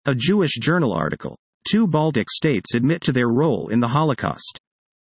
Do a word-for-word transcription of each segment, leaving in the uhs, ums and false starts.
A Jewish Journal article. Two Baltic states admit to their role in the Holocaust.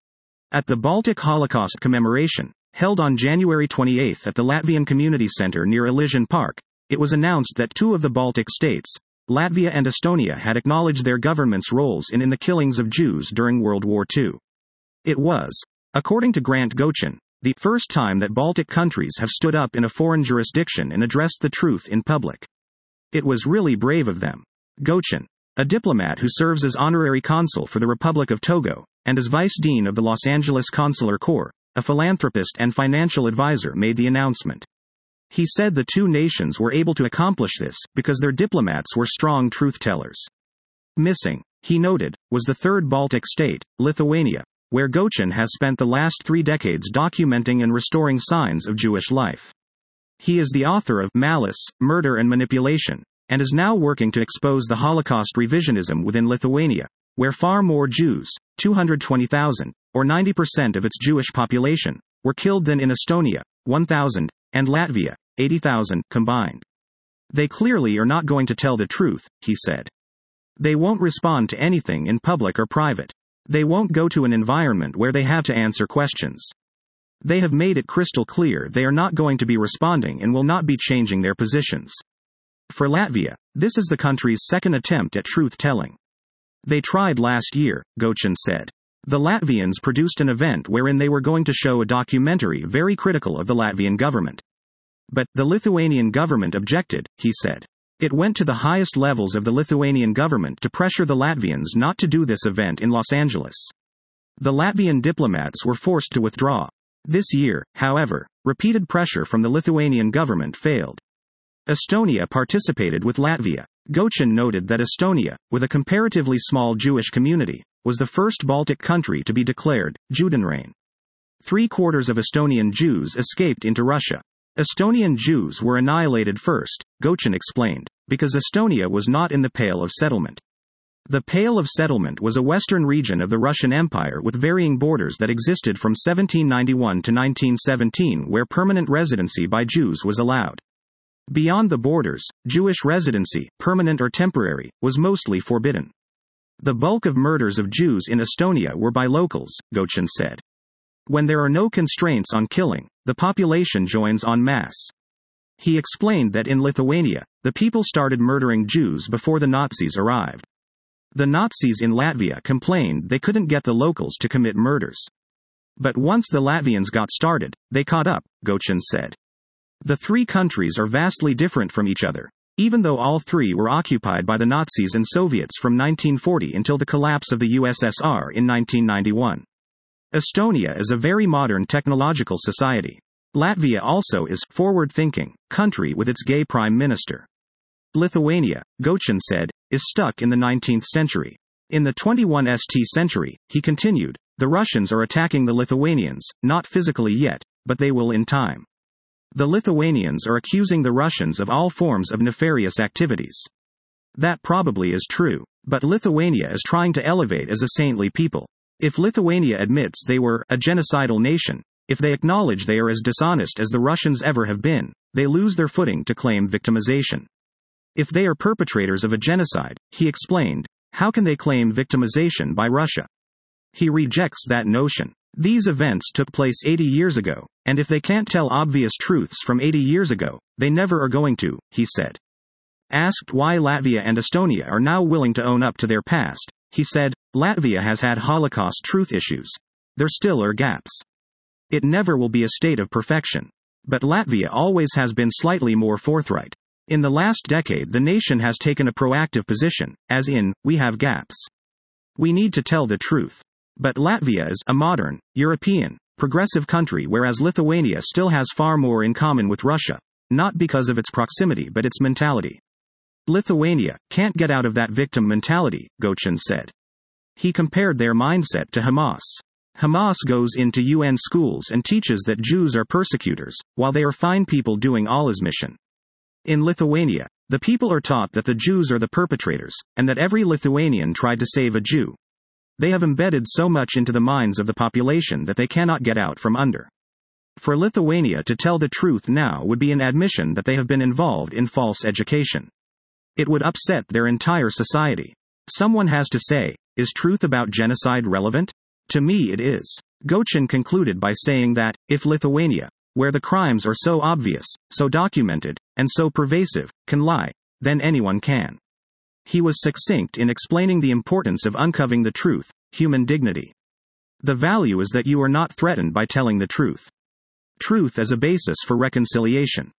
At the Baltic Holocaust commemoration, held on January twenty-eighth at the Latvian Community Center near Elysian Park, it was announced that two of the Baltic states, Latvia and Estonia, had acknowledged their government's roles in, in the killings of Jews during World War Two. It was, according to Grant Gochin, the first time that Baltic countries have stood up in a foreign jurisdiction and addressed the truth in public. It was really brave of them. Gochin, a diplomat who serves as honorary consul for the Republic of Togo, and as vice dean of the Los Angeles Consular Corps, a philanthropist and financial advisor, made the announcement. He said the two nations were able to accomplish this because their diplomats were strong truth-tellers. Missing, he noted, was the third Baltic state, Lithuania, where Gochin has spent the last three decades documenting and restoring signs of Jewish life. He is the author of Malice, Murder and Manipulation, and is now working to expose the Holocaust revisionism within Lithuania, where far more Jews, two hundred twenty thousand, or ninety percent of its Jewish population, were killed than in Estonia, one thousand, and Latvia, eighty thousand, combined. They clearly are not going to tell the truth, he said. They won't respond to anything in public or private. They won't go to an environment where they have to answer questions. They have made it crystal clear they are not going to be responding and will not be changing their positions. For Latvia, this is the country's second attempt at truth-telling. They tried last year, Gochin said. The Latvians produced an event wherein they were going to show a documentary very critical of the Latvian government. But, the Lithuanian government objected, he said. It went to the highest levels of the Lithuanian government to pressure the Latvians not to do this event in Los Angeles. The Latvian diplomats were forced to withdraw. This year, however, repeated pressure from the Lithuanian government failed. Estonia participated with Latvia. Gochin noted that Estonia, with a comparatively small Jewish community, was the first Baltic country to be declared Judenrein. Three-quarters of Estonian Jews escaped into Russia. Estonian Jews were annihilated first, Gochin explained, because Estonia was not in the Pale of Settlement. The Pale of Settlement was a western region of the Russian Empire with varying borders that existed from seventeen ninety-one to nineteen seventeen, where permanent residency by Jews was allowed. Beyond the borders, Jewish residency, permanent or temporary, was mostly forbidden. The bulk of murders of Jews in Estonia were by locals, Gochin said. When there are no constraints on killing, the population joins en masse. He explained that in Lithuania, the people started murdering Jews before the Nazis arrived. The Nazis in Latvia complained they couldn't get the locals to commit murders. But once the Latvians got started, they caught up, Gochin said. The three countries are vastly different from each other, even though all three were occupied by the Nazis and Soviets from nineteen forty until the collapse of the U S S R in nineteen ninety-one. Estonia is a very modern technological society. Latvia also is forward-thinking country with its gay prime minister. Lithuania, Gochin said, is stuck in the nineteenth century. In the twenty-first century, he continued, the Russians are attacking the Lithuanians, not physically yet, but they will in time. The Lithuanians are accusing the Russians of all forms of nefarious activities. That probably is true, but Lithuania is trying to elevate as a saintly people. If Lithuania admits they were a genocidal nation, if they acknowledge they are as dishonest as the Russians ever have been, they lose their footing to claim victimization. If they are perpetrators of a genocide, he explained, how can they claim victimization by Russia? He rejects that notion. These events took place eighty years ago, and if they can't tell obvious truths from eighty years ago, they never are going to, he said. Asked why Latvia and Estonia are now willing to own up to their past, he said, Latvia has had Holocaust truth issues. There still are gaps. It never will be a state of perfection. But Latvia always has been slightly more forthright. In the last decade, the nation has taken a proactive position, as in, we have gaps. We need to tell the truth. But Latvia is a modern, European, progressive country, whereas Lithuania still has far more in common with Russia, not because of its proximity but its mentality. Lithuania can't get out of that victim mentality, Gochin said. He compared their mindset to Hamas. Hamas goes into U N schools and teaches that Jews are persecutors, while they are fine people doing Allah's mission. In Lithuania, the people are taught that the Jews are the perpetrators, and that every Lithuanian tried to save a Jew. They have embedded so much into the minds of the population that they cannot get out from under. For Lithuania to tell the truth now would be an admission that they have been involved in false education. It would upset their entire society. Someone has to say, is truth about genocide relevant? To me it is. Gochin concluded by saying that, if Lithuania, where the crimes are so obvious, so documented, and so pervasive, can lie, then anyone can. He was succinct in explaining the importance of uncovering the truth, human dignity. The value is that you are not threatened by telling the truth. Truth as a basis for reconciliation.